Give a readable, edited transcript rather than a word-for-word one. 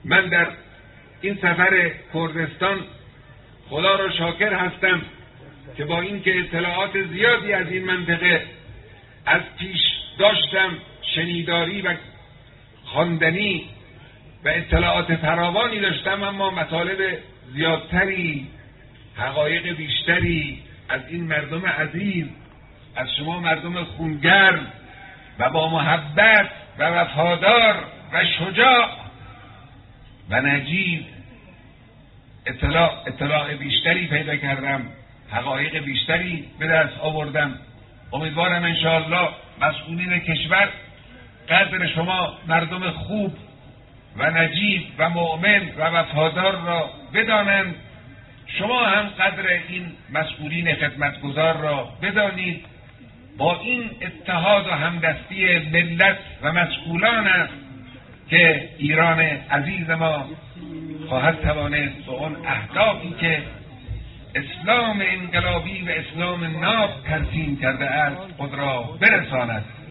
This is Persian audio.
من در این سفر کردستان خدا را شاکر هستم که با اینکه اطلاعات زیادی از این منطقه از پیش داشتم، شنیداری و خواندنی و اطلاعات فراوانی داشتم، اما مطالب زیادتری، حقایق بیشتری از این مردم عزیز، از شما مردم خونگرم و با محبت و وفادار و شجاع و نجیب اطلاع بیشتری پیدا کردم، حقایق بیشتری به دست آوردم. امیدوارم انشاءالله مسئولین کشور قدر شما مردم خوب و نجیب و مؤمن و وفادار را بدانند، شما هم قدر این مسئولین خدمتگزار را بدانید. با این اتحاد و همدستی ملت و مسئولان است که ایران عزیز ما خواهد توانست به اون اهدافی که اسلام انقلابی و اسلام ناب ترسیم کرده است خود را برساند.